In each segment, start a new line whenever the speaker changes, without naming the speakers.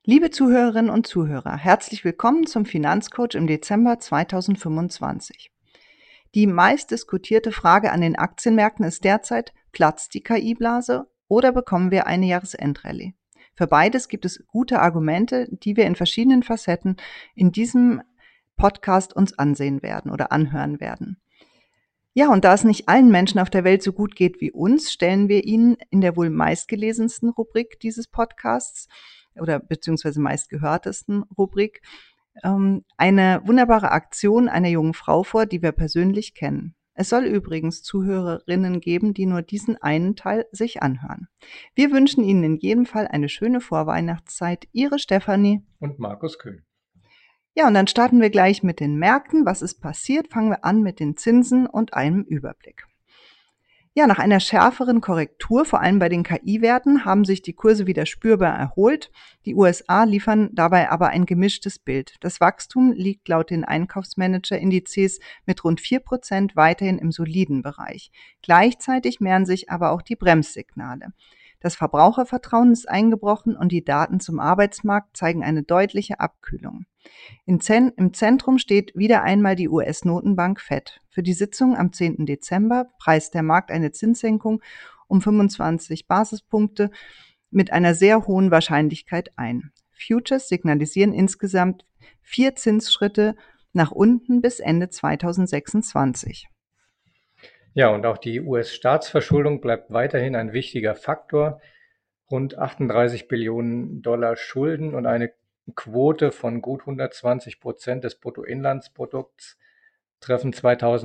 Liebe Zuhörerinnen und Zuhörer, herzlich willkommen zum Finanzcoach im Dezember 2025. Die meist diskutierte Frage an den Aktienmärkten ist derzeit: Platzt die KI-Blase oder bekommen wir eine Jahresendrallye? Für beides gibt es gute Argumente, die wir in verschiedenen Facetten in diesem Podcast uns ansehen werden oder anhören werden. Ja, und da es nicht allen Menschen auf der Welt so gut geht wie uns, stellen wir Ihnen in der wohl meistgelesensten Rubrik dieses Podcasts oder beziehungsweise meistgehörtesten Rubrik eine wunderbare Aktion einer jungen Frau vor, die wir persönlich kennen. Es soll übrigens Zuhörerinnen geben, die nur diesen einen Teil sich anhören. Wir wünschen Ihnen in jedem Fall eine schöne Vorweihnachtszeit. Ihre Stefanie
und Markus Köhn.
Ja, und dann starten wir gleich mit den Märkten. Was ist passiert? Fangen wir an mit den Zinsen und einem Überblick. Ja, nach einer schärferen Korrektur, vor allem bei den KI-Werten, haben sich die Kurse wieder spürbar erholt. Die USA liefern dabei aber ein gemischtes Bild. Das Wachstum liegt laut den Einkaufsmanager-Indizes mit rund 4% weiterhin im soliden Bereich. Gleichzeitig mehren sich aber auch die Bremssignale. Das Verbrauchervertrauen ist eingebrochen und die Daten zum Arbeitsmarkt zeigen eine deutliche Abkühlung. Im Zentrum steht wieder einmal die US-Notenbank Fed. Für die Sitzung am 10. Dezember preist der Markt eine Zinssenkung um 25 Basispunkte mit einer sehr hohen Wahrscheinlichkeit ein. Futures signalisieren insgesamt 4 Zinsschritte nach unten bis Ende 2026.
Ja, und auch die US-Staatsverschuldung bleibt weiterhin ein wichtiger Faktor. Rund 38 Billionen Dollar Schulden und eine Quote von gut 120% des Bruttoinlandsprodukts treffen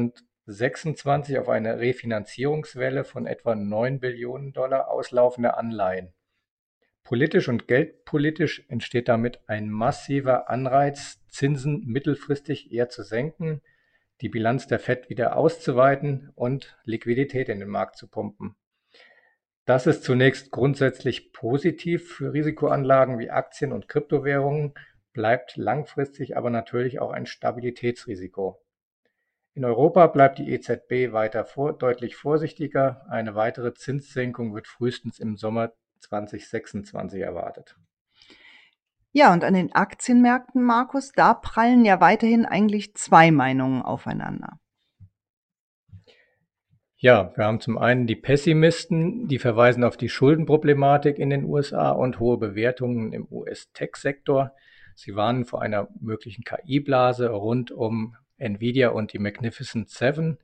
2026 auf eine Refinanzierungswelle von etwa 9 Billionen Dollar auslaufender Anleihen. Politisch und geldpolitisch entsteht damit ein massiver Anreiz, Zinsen mittelfristig eher zu senken, die Bilanz der Fed wieder auszuweiten und Liquidität in den Markt zu pumpen. Das ist zunächst grundsätzlich positiv für Risikoanlagen wie Aktien und Kryptowährungen, bleibt langfristig aber natürlich auch ein Stabilitätsrisiko. In Europa bleibt die EZB weiter deutlich vorsichtiger. Eine weitere Zinssenkung wird frühestens im Sommer 2026 erwartet.
Ja, und an den Aktienmärkten, Markus, da prallen ja weiterhin eigentlich zwei Meinungen aufeinander.
Ja, wir haben zum einen die Pessimisten, die verweisen auf die Schuldenproblematik in den USA und hohe Bewertungen im US-Tech-Sektor. Sie warnen vor einer möglichen KI-Blase rund um Nvidia und die Magnificent Seven.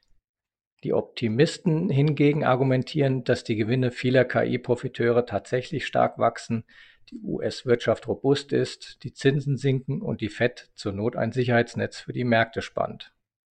Die Optimisten hingegen argumentieren, dass die Gewinne vieler KI-Profiteure tatsächlich stark wachsen, die US-Wirtschaft robust ist, die Zinsen sinken und die Fed zur Not ein Sicherheitsnetz für die Märkte spannt.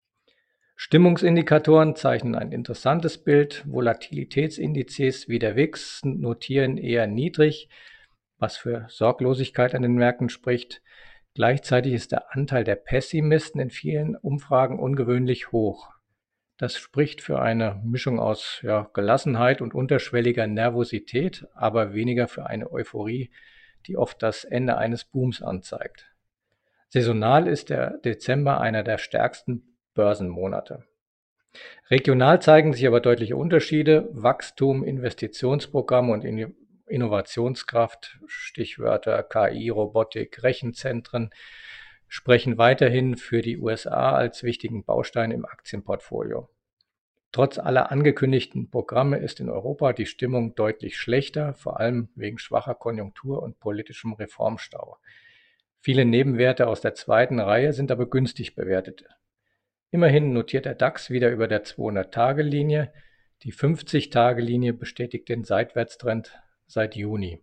Stimmungsindikatoren zeichnen ein interessantes Bild. Volatilitätsindizes wie der WIX notieren eher niedrig, was für Sorglosigkeit an den Märkten spricht. Gleichzeitig ist der Anteil der Pessimisten in vielen Umfragen ungewöhnlich hoch. Das spricht für eine Mischung aus Gelassenheit und unterschwelliger Nervosität, aber weniger für eine Euphorie, die oft das Ende eines Booms anzeigt. Saisonal ist der Dezember einer der stärksten Börsenmonate. Regional zeigen sich aber deutliche Unterschiede. Wachstum, Investitionsprogramme und Innovationskraft, Stichwörter KI, Robotik, Rechenzentren, sprechen weiterhin für die USA als wichtigen Baustein im Aktienportfolio. Trotz aller angekündigten Programme ist in Europa die Stimmung deutlich schlechter, vor allem wegen schwacher Konjunktur und politischem Reformstau. Viele Nebenwerte aus der zweiten Reihe sind aber günstig bewertet. Immerhin notiert der DAX wieder über der 200-Tage-Linie. Die 50-Tage-Linie bestätigt den Seitwärtstrend seit Juni.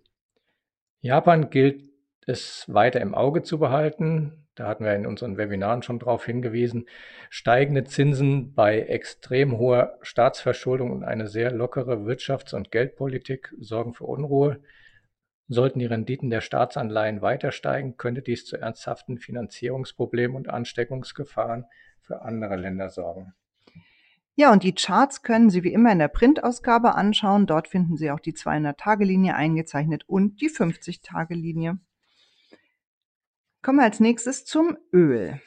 Japan gilt es weiter im Auge zu behalten. Da hatten wir in unseren Webinaren schon darauf hingewiesen. Steigende Zinsen bei extrem hoher Staatsverschuldung und eine sehr lockere Wirtschafts- und Geldpolitik sorgen für Unruhe. Sollten die Renditen der Staatsanleihen weiter steigen, könnte dies zu ernsthaften Finanzierungsproblemen und Ansteckungsgefahren für andere Länder sorgen.
Ja, und die Charts können Sie wie immer in der Printausgabe anschauen. Dort finden Sie auch die 200-Tage-Linie eingezeichnet und die 50-Tage-Linie. Kommen wir als nächstes zum Öl.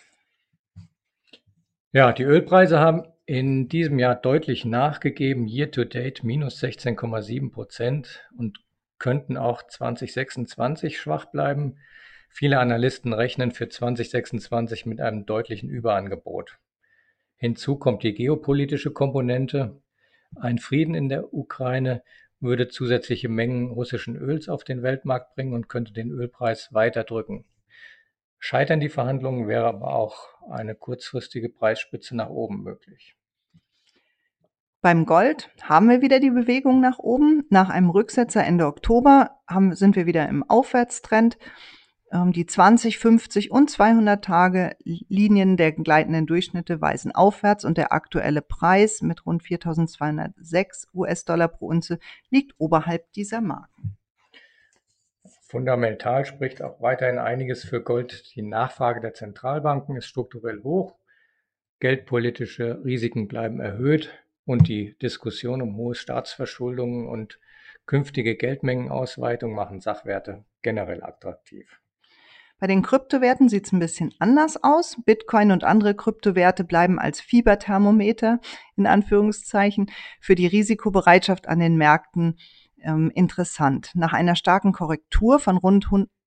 Ja, die Ölpreise haben in diesem Jahr deutlich nachgegeben. Year to date minus 16,7% und könnten auch 2026 schwach bleiben. Viele Analysten rechnen für 2026 mit einem deutlichen Überangebot. Hinzu kommt die geopolitische Komponente. Ein Frieden in der Ukraine würde zusätzliche Mengen russischen Öls auf den Weltmarkt bringen und könnte den Ölpreis weiter drücken. Scheitern die Verhandlungen, wäre aber auch eine kurzfristige Preisspitze nach oben möglich.
Beim Gold haben wir wieder die Bewegung nach oben. Nach einem Rücksetzer Ende Oktober sind wir wieder im Aufwärtstrend. Die 20, 50 und 200 Tage Linien der gleitenden Durchschnitte weisen aufwärts und der aktuelle Preis mit rund 4.206 US-Dollar pro Unze liegt oberhalb dieser Marken.
Fundamental spricht auch weiterhin einiges für Gold. Die Nachfrage der Zentralbanken ist strukturell hoch, geldpolitische Risiken bleiben erhöht und die Diskussion um hohe Staatsverschuldungen und künftige Geldmengenausweitung machen Sachwerte generell attraktiv.
Bei den Kryptowerten sieht es ein bisschen anders aus. Bitcoin und andere Kryptowerte bleiben als Fieberthermometer in Anführungszeichen für die Risikobereitschaft an den Märkten interessant. Nach einer starken Korrektur von rund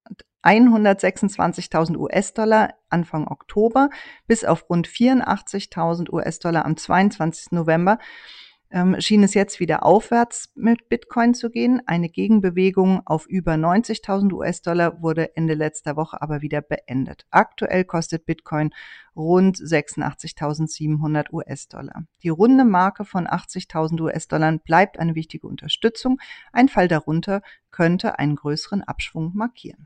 126.000 US-Dollar Anfang Oktober bis auf rund 84.000 US-Dollar am 22. November schien es jetzt wieder aufwärts mit Bitcoin zu gehen. Eine Gegenbewegung auf über 90.000 US-Dollar wurde Ende letzter Woche aber wieder beendet. Aktuell kostet Bitcoin rund 86.700 US-Dollar. Die runde Marke von 80.000 US-Dollar bleibt eine wichtige Unterstützung. Ein Fall darunter könnte einen größeren Abschwung markieren.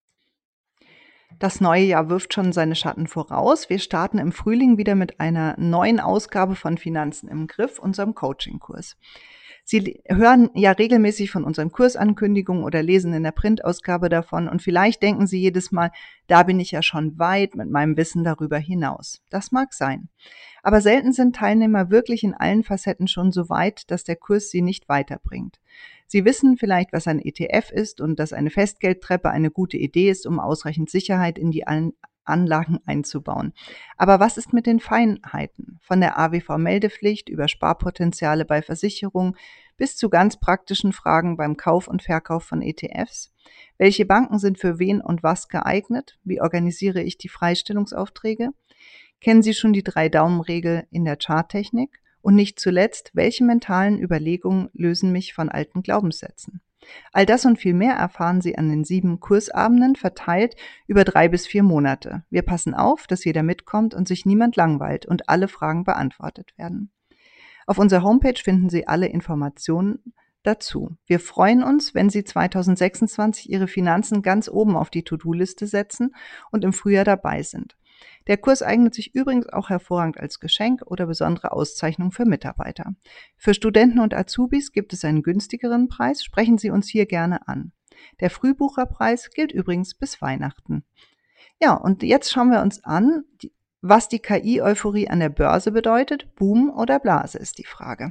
Das neue Jahr wirft schon seine Schatten voraus. Wir starten im Frühling wieder mit einer neuen Ausgabe von Finanzen im Griff, unserem Coaching-Kurs. Sie hören ja regelmäßig von unseren Kursankündigungen oder lesen in der Printausgabe davon und vielleicht denken Sie jedes Mal, da bin ich ja schon weit mit meinem Wissen darüber hinaus. Das mag sein. Aber selten sind Teilnehmer wirklich in allen Facetten schon so weit, dass der Kurs sie nicht weiterbringt. Sie wissen vielleicht, was ein ETF ist und dass eine Festgeldtreppe eine gute Idee ist, um ausreichend Sicherheit in die Anlagen einzubauen. Aber was ist mit den Feinheiten? Von der AWV-Meldepflicht über Sparpotenziale bei Versicherungen bis zu ganz praktischen Fragen beim Kauf und Verkauf von ETFs. Welche Banken sind für wen und was geeignet? Wie organisiere ich die Freistellungsaufträge? Kennen Sie schon die 3-Daumen-Regel in der Charttechnik? Und nicht zuletzt, welche mentalen Überlegungen lösen mich von alten Glaubenssätzen? All das und viel mehr erfahren Sie an den 7 Kursabenden, verteilt über 3 bis 4 Monate. Wir passen auf, dass jeder mitkommt und sich niemand langweilt und alle Fragen beantwortet werden. Auf unserer Homepage finden Sie alle Informationen dazu. Wir freuen uns, wenn Sie 2026 Ihre Finanzen ganz oben auf die To-Do-Liste setzen und im Frühjahr dabei sind. Der Kurs eignet sich übrigens auch hervorragend als Geschenk oder besondere Auszeichnung für Mitarbeiter. Für Studenten und Azubis gibt es einen günstigeren Preis. Sprechen Sie uns hier gerne an. Der Frühbucherpreis gilt übrigens bis Weihnachten. Ja, und jetzt schauen wir uns an, was die KI-Euphorie an der Börse bedeutet. Boom oder Blase ist die Frage.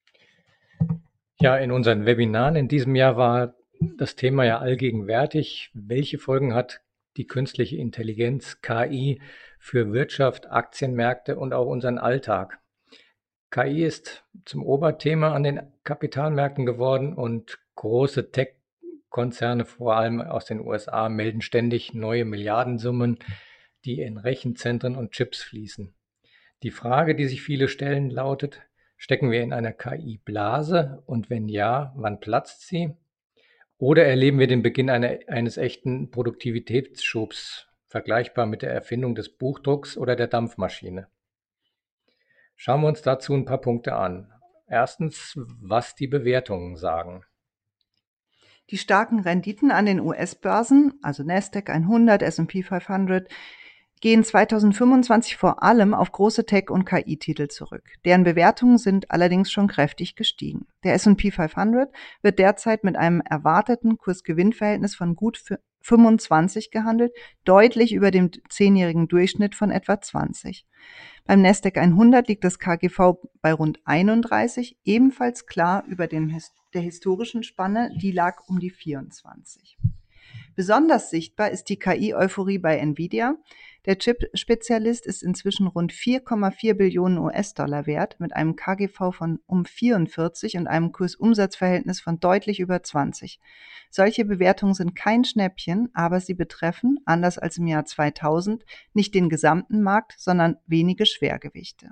Ja, in unseren Webinaren in diesem Jahr war das Thema ja allgegenwärtig. Welche Folgen hat die künstliche Intelligenz, KI, für Wirtschaft, Aktienmärkte und auch unseren Alltag? KI ist zum Oberthema an den Kapitalmärkten geworden und große Tech-Konzerne, vor allem aus den USA, melden ständig neue Milliardensummen, die in Rechenzentren und Chips fließen. Die Frage, die sich viele stellen, lautet: Stecken wir in einer KI-Blase und wenn ja, wann platzt sie? Oder erleben wir den Beginn eines echten Produktivitätsschubs, vergleichbar mit der Erfindung des Buchdrucks oder der Dampfmaschine? Schauen wir uns dazu ein paar Punkte an. Erstens, was die Bewertungen sagen.
Die starken Renditen an den US-Börsen, also Nasdaq 100, S&P 500, gehen 2025 vor allem auf große Tech- und KI-Titel zurück. Deren Bewertungen sind allerdings schon kräftig gestiegen. Der S&P 500 wird derzeit mit einem erwarteten Kurs-Gewinn-Verhältnis von gut 25 gehandelt, deutlich über dem 10-jährigen Durchschnitt von etwa 20. Beim Nasdaq 100 liegt das KGV bei rund 31, ebenfalls klar über der historischen Spanne, die lag um die 24. Besonders sichtbar ist die KI-Euphorie bei Nvidia. Der Chip-Spezialist ist inzwischen rund 4,4 Billionen US-Dollar wert, mit einem KGV von um 44 und einem Kursumsatzverhältnis von deutlich über 20. Solche Bewertungen sind kein Schnäppchen, aber sie betreffen, anders als im Jahr 2000, nicht den gesamten Markt, sondern wenige Schwergewichte.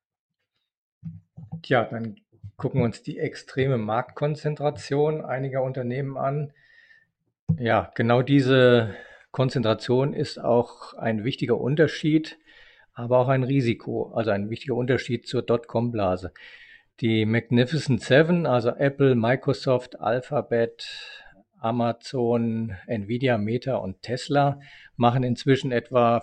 Tja, dann gucken wir uns die extreme Marktkonzentration einiger Unternehmen an. Ja, genau diese Konzentration ist auch ein wichtiger Unterschied, aber auch ein Risiko, also ein wichtiger Unterschied zur Dotcom-Blase. Die Magnificent Seven, also Apple, Microsoft, Alphabet, Amazon, Nvidia, Meta und Tesla, machen inzwischen etwa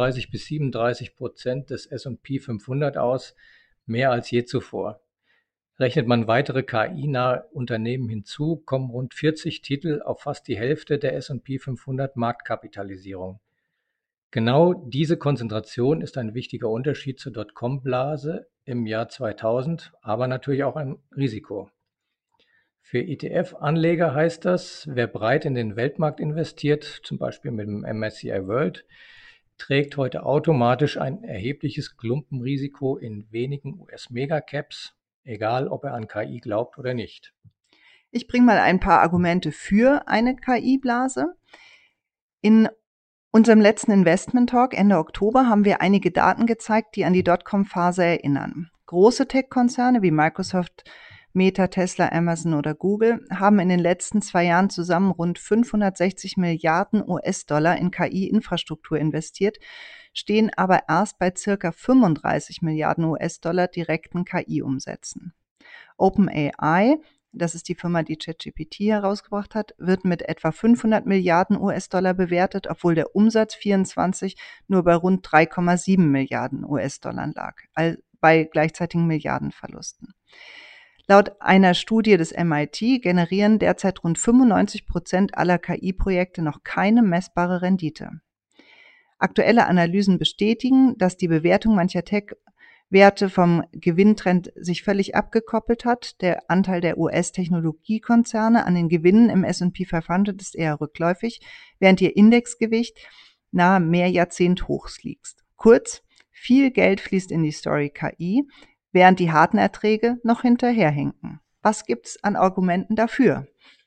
35-37% des S&P 500 aus, mehr als je zuvor. Rechnet man weitere KI-nahe Unternehmen hinzu, kommen rund 40 Titel auf fast die Hälfte der S&P 500 Marktkapitalisierung. Genau diese Konzentration ist ein wichtiger Unterschied zur Dotcom-Blase im Jahr 2000, aber natürlich auch ein Risiko. Für ETF-Anleger heißt das, wer breit in den Weltmarkt investiert, zum Beispiel mit dem MSCI World, trägt heute automatisch ein erhebliches Klumpenrisiko in wenigen US-Megacaps, egal ob er an KI glaubt oder nicht.
Ich bringe mal ein paar Argumente für eine KI-Blase. In unserem letzten Investment-Talk Ende Oktober haben wir einige Daten gezeigt, die an die Dotcom-Phase erinnern. Große Tech-Konzerne wie Microsoft, Meta, Tesla, Amazon oder Google haben in den letzten 2 Jahren zusammen rund 560 Milliarden US-Dollar in KI-Infrastruktur investiert, stehen aber erst bei circa 35 Milliarden US-Dollar direkten KI-Umsätzen. OpenAI, das ist die Firma, die ChatGPT herausgebracht hat, wird mit etwa 500 Milliarden US-Dollar bewertet, obwohl der Umsatz 24 nur bei rund 3,7 Milliarden US-Dollar lag, bei gleichzeitigen Milliardenverlusten. Laut einer Studie des MIT generieren derzeit rund 95% aller KI-Projekte noch keine messbare Rendite. Aktuelle Analysen bestätigen, dass die Bewertung mancher Tech-Werte vom Gewinntrend sich völlig abgekoppelt hat. Der Anteil der US-Technologiekonzerne an den Gewinnen im S&P 500 ist eher rückläufig, während ihr Indexgewicht nahe Mehrjahrzehnt-Hochs liegt. Kurz, viel Geld fließt in die Story KI, während die harten Erträge noch hinterherhinken. Was gibt's an Argumenten dafür?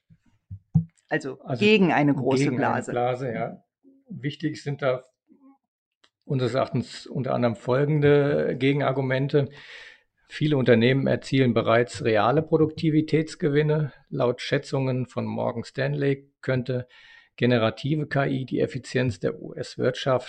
Also gegen eine große
gegen
Blase.
Eine Blase, ja. Wichtig sind da unseres Erachtens unter anderem folgende Gegenargumente. Viele Unternehmen erzielen bereits reale Produktivitätsgewinne. Laut Schätzungen von Morgan Stanley könnte generative KI die Effizienz der US-Wirtschaft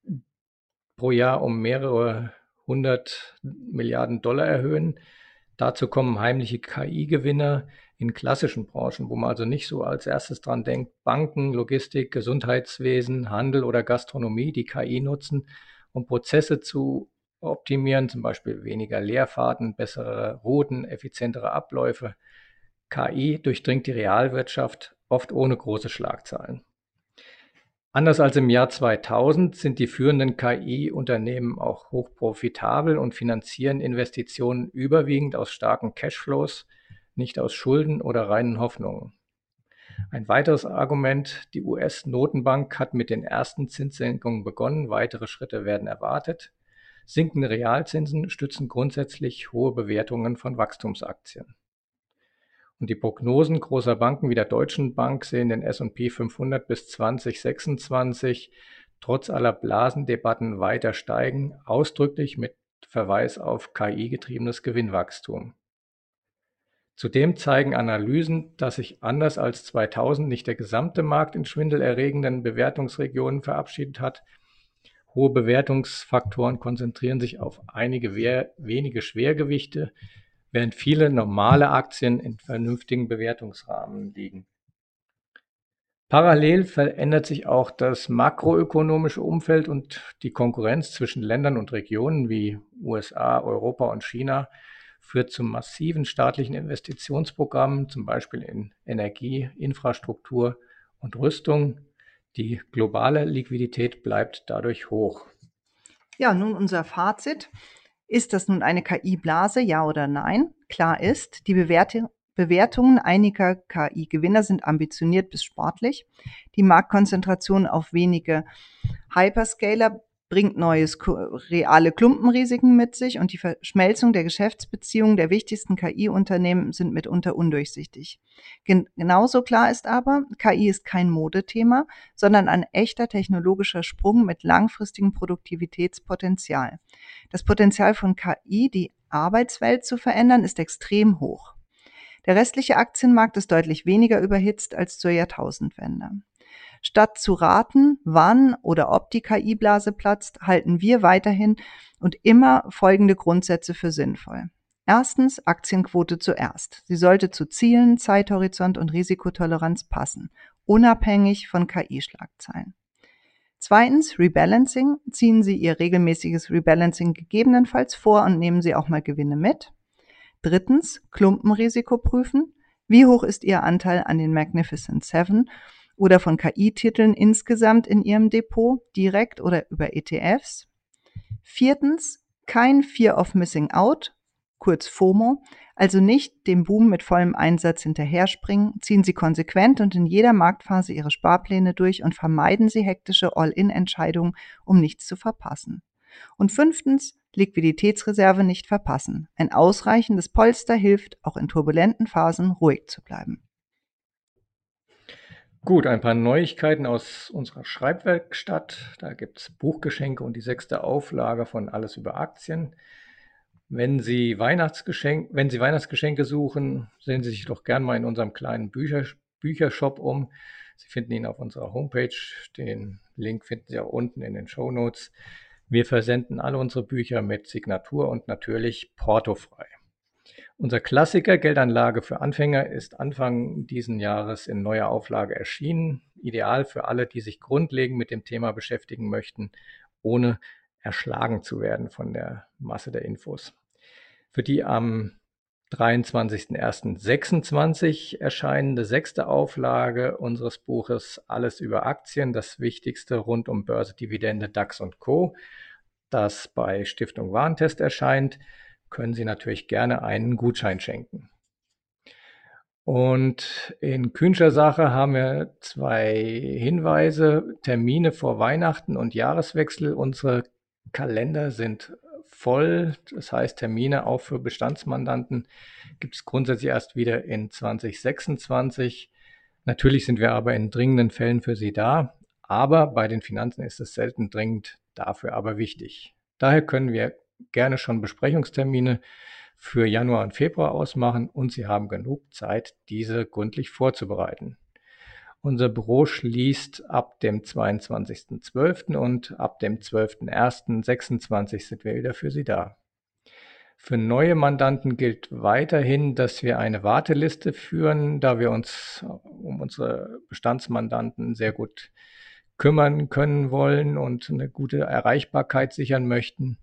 pro Jahr um mehrere 100 Milliarden Dollar erhöhen. Dazu kommen heimliche KI-Gewinner in klassischen Branchen, wo man also nicht so als erstes dran denkt: Banken, Logistik, Gesundheitswesen, Handel oder Gastronomie, die KI nutzen, um Prozesse zu optimieren, zum Beispiel weniger Leerfahrten, bessere Routen, effizientere Abläufe. KI durchdringt die Realwirtschaft oft ohne große Schlagzeilen. Anders als im Jahr 2000 sind die führenden KI-Unternehmen auch hochprofitabel und finanzieren Investitionen überwiegend aus starken Cashflows, nicht aus Schulden oder reinen Hoffnungen. Ein weiteres Argument: Die US-Notenbank hat mit den ersten Zinssenkungen begonnen, weitere Schritte werden erwartet. Sinkende Realzinsen stützen grundsätzlich hohe Bewertungen von Wachstumsaktien. Und die Prognosen großer Banken wie der Deutschen Bank sehen den S&P 500 bis 2026 trotz aller Blasendebatten weiter steigen, ausdrücklich mit Verweis auf KI-getriebenes Gewinnwachstum. Zudem zeigen Analysen, dass sich anders als 2000 nicht der gesamte Markt in schwindelerregenden Bewertungsregionen verabschiedet hat. Hohe Bewertungsfaktoren konzentrieren sich auf einige wenige Schwergewichte, während viele normale Aktien in vernünftigen Bewertungsrahmen liegen. Parallel verändert sich auch das makroökonomische Umfeld und die Konkurrenz zwischen Ländern und Regionen wie USA, Europa und China führt zu massiven staatlichen Investitionsprogrammen, zum Beispiel in Energie, Infrastruktur und Rüstung. Die globale Liquidität bleibt dadurch hoch.
Ja, nun unser Fazit. Ist das nun eine KI-Blase, ja oder nein? Klar ist, die Bewertungen einiger KI-Gewinner sind ambitioniert bis sportlich. Die Marktkonzentration auf wenige Hyperscaler bringt reale Klumpenrisiken mit sich und die Verschmelzung der Geschäftsbeziehungen der wichtigsten KI-Unternehmen sind mitunter undurchsichtig. Genauso klar ist aber, KI ist kein Modethema, sondern ein echter technologischer Sprung mit langfristigem Produktivitätspotenzial. Das Potenzial von KI, die Arbeitswelt zu verändern, ist extrem hoch. Der restliche Aktienmarkt ist deutlich weniger überhitzt als zur Jahrtausendwende. Statt zu raten, wann oder ob die KI-Blase platzt, halten wir weiterhin und immer folgende Grundsätze für sinnvoll. Erstens, Aktienquote zuerst. Sie sollte zu Zielen, Zeithorizont und Risikotoleranz passen, unabhängig von KI-Schlagzeilen. Zweitens, Rebalancing. Ziehen Sie Ihr regelmäßiges Rebalancing gegebenenfalls vor und nehmen Sie auch mal Gewinne mit. Drittens, Klumpenrisiko prüfen. Wie hoch ist Ihr Anteil an den Magnificent Seven oder von KI-Titeln insgesamt in Ihrem Depot, direkt oder über ETFs? Viertens, kein Fear of Missing Out, kurz FOMO, also nicht dem Boom mit vollem Einsatz hinterherspringen, ziehen Sie konsequent und in jeder Marktphase Ihre Sparpläne durch und vermeiden Sie hektische All-in-Entscheidungen, um nichts zu verpassen. Und fünftens, Liquiditätsreserve nicht verpassen. Ein ausreichendes Polster hilft, auch in turbulenten Phasen ruhig zu bleiben.
Gut, ein paar Neuigkeiten aus unserer Schreibwerkstatt. Da gibt es Buchgeschenke und die 6. Auflage von Alles über Aktien. Wenn Sie Weihnachtsgeschenke suchen, sehen Sie sich doch gern mal in unserem kleinen Büchershop um. Sie finden ihn auf unserer Homepage. Den Link finden Sie auch unten in den Shownotes. Wir versenden alle unsere Bücher mit Signatur und natürlich portofrei. Unser Klassiker Geldanlage für Anfänger ist Anfang diesen Jahres in neuer Auflage erschienen. Ideal für alle, die sich grundlegend mit dem Thema beschäftigen möchten, ohne erschlagen zu werden von der Masse der Infos. Für die am 23.01.26 erscheinende 6. Auflage unseres Buches Alles über Aktien, das Wichtigste rund um Börse, Dividende, DAX und Co., das bei Stiftung Warentest erscheint, können Sie natürlich gerne einen Gutschein schenken. Und in kühnscher Sache haben wir 2 Hinweise, Termine vor Weihnachten und Jahreswechsel. Unsere Kalender sind voll, das heißt Termine auch für Bestandsmandanten gibt es grundsätzlich erst wieder in 2026. Natürlich sind wir aber in dringenden Fällen für Sie da, aber bei den Finanzen ist es selten dringend, dafür aber wichtig. Daher können wir gerne schon Besprechungstermine für Januar und Februar ausmachen und Sie haben genug Zeit, diese gründlich vorzubereiten. Unser Büro schließt ab dem 22.12. und ab dem 12.01.26 sind wir wieder für Sie da. Für neue Mandanten gilt weiterhin, dass wir eine Warteliste führen, da wir uns um unsere Bestandsmandanten sehr gut kümmern können wollen und eine gute Erreichbarkeit sichern möchten.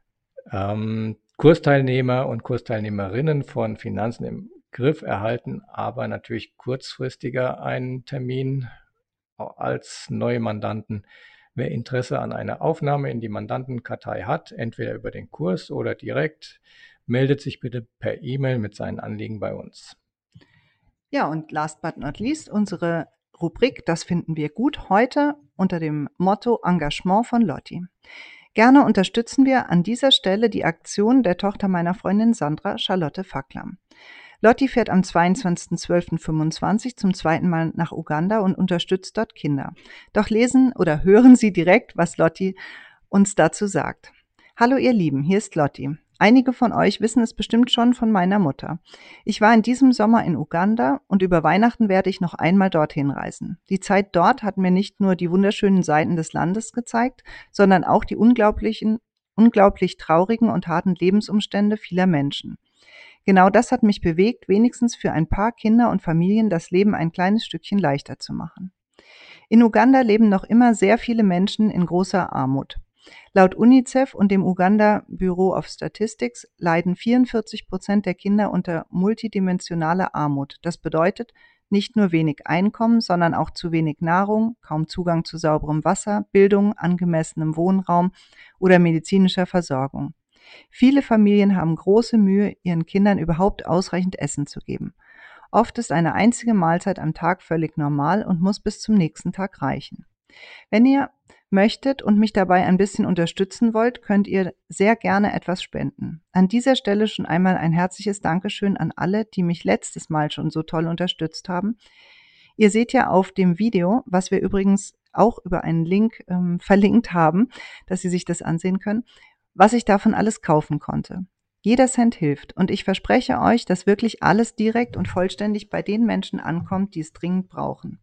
Kursteilnehmer und Kursteilnehmerinnen von Finanzen im Griff erhalten aber natürlich kurzfristiger einen Termin als neue Mandanten. Wer Interesse an einer Aufnahme in die Mandantenkartei hat, entweder über den Kurs oder direkt, meldet sich bitte per E-Mail mit seinen Anliegen bei uns.
Ja, und last but not least, unsere Rubrik Das finden wir gut heute unter dem Motto Engagement von Lotti. Gerne unterstützen wir an dieser Stelle die Aktion der Tochter meiner Freundin Sandra, Charlotte Fackler. Lotti fährt am 22.12.25 zum 2. Mal nach Uganda und unterstützt dort Kinder. Doch lesen oder hören Sie direkt, was Lotti uns dazu sagt. Hallo ihr Lieben, hier ist Lotti. Einige von euch wissen es bestimmt schon von meiner Mutter. Ich war in diesem Sommer in Uganda und über Weihnachten werde ich noch einmal dorthin reisen. Die Zeit dort hat mir nicht nur die wunderschönen Seiten des Landes gezeigt, sondern auch die unglaublich traurigen und harten Lebensumstände vieler Menschen. Genau das hat mich bewegt, wenigstens für ein paar Kinder und Familien das Leben ein kleines Stückchen leichter zu machen. In Uganda leben noch immer sehr viele Menschen in großer Armut. Laut UNICEF und dem Uganda Bureau of Statistics leiden 44% der Kinder unter multidimensionaler Armut. Das bedeutet nicht nur wenig Einkommen, sondern auch zu wenig Nahrung, kaum Zugang zu sauberem Wasser, Bildung, angemessenem Wohnraum oder medizinischer Versorgung. Viele Familien haben große Mühe, ihren Kindern überhaupt ausreichend Essen zu geben. Oft ist eine einzige Mahlzeit am Tag völlig normal und muss bis zum nächsten Tag reichen. Wenn ihr möchtet und mich dabei ein bisschen unterstützen wollt, könnt ihr sehr gerne etwas spenden. An dieser Stelle schon einmal ein herzliches Dankeschön an alle, die mich letztes Mal schon so toll unterstützt haben. Ihr seht ja auf dem Video, was wir übrigens auch über einen Link verlinkt haben, dass Sie sich das ansehen können, was ich davon alles kaufen konnte. Jeder Cent hilft und ich verspreche euch, dass wirklich alles direkt und vollständig bei den Menschen ankommt, die es dringend brauchen.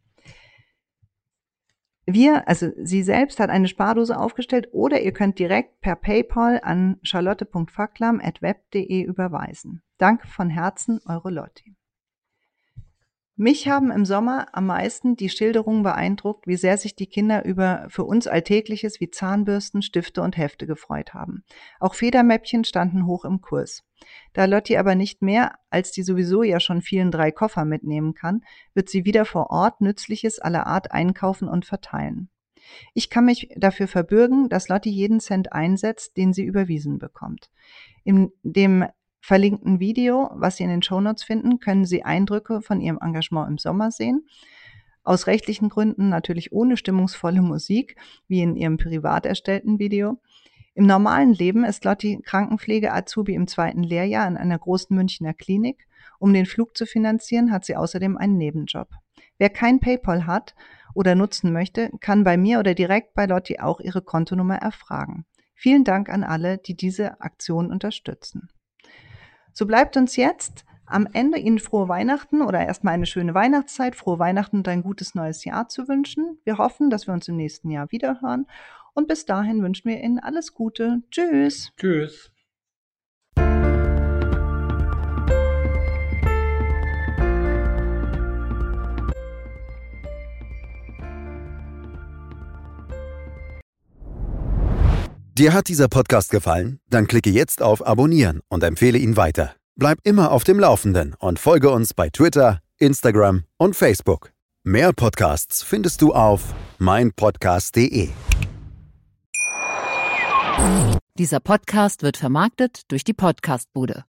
Sie selbst hat eine Spardose aufgestellt oder ihr könnt direkt per PayPal an charlotte.faklam@web.de überweisen. Danke von Herzen, eure Lotti. Mich haben im Sommer am meisten die Schilderungen beeindruckt, wie sehr sich die Kinder über für uns Alltägliches wie Zahnbürsten, Stifte und Hefte gefreut haben. Auch Federmäppchen standen hoch im Kurs. Da Lotti aber nicht mehr als die sowieso ja schon vielen 3 Koffer mitnehmen kann, wird sie wieder vor Ort Nützliches aller Art einkaufen und verteilen. Ich kann mich dafür verbürgen, dass Lotti jeden Cent einsetzt, den sie überwiesen bekommt. In dem verlinkten Video, was Sie in den Shownotes finden, können Sie Eindrücke von ihrem Engagement im Sommer sehen. Aus rechtlichen Gründen natürlich ohne stimmungsvolle Musik, wie in ihrem privat erstellten Video. Im normalen Leben ist Lotti Krankenpflege-Azubi im 2. Lehrjahr in einer großen Münchner Klinik. Um den Flug zu finanzieren, hat sie außerdem einen Nebenjob. Wer kein PayPal hat oder nutzen möchte, kann bei mir oder direkt bei Lotti auch ihre Kontonummer erfragen. Vielen Dank an alle, die diese Aktion unterstützen. So bleibt uns jetzt am Ende Ihnen frohe Weihnachten oder erstmal eine schöne Weihnachtszeit, frohe Weihnachten und ein gutes neues Jahr zu wünschen. Wir hoffen, dass wir uns im nächsten Jahr wiederhören und bis dahin wünschen wir Ihnen alles Gute. Tschüss.
Tschüss.
Dir hat dieser Podcast gefallen? Dann klicke jetzt auf Abonnieren und empfehle ihn weiter. Bleib immer auf dem Laufenden und folge uns bei Twitter, Instagram und Facebook. Mehr Podcasts findest du auf meinpodcast.de.
Dieser Podcast wird vermarktet durch die Podcastbude.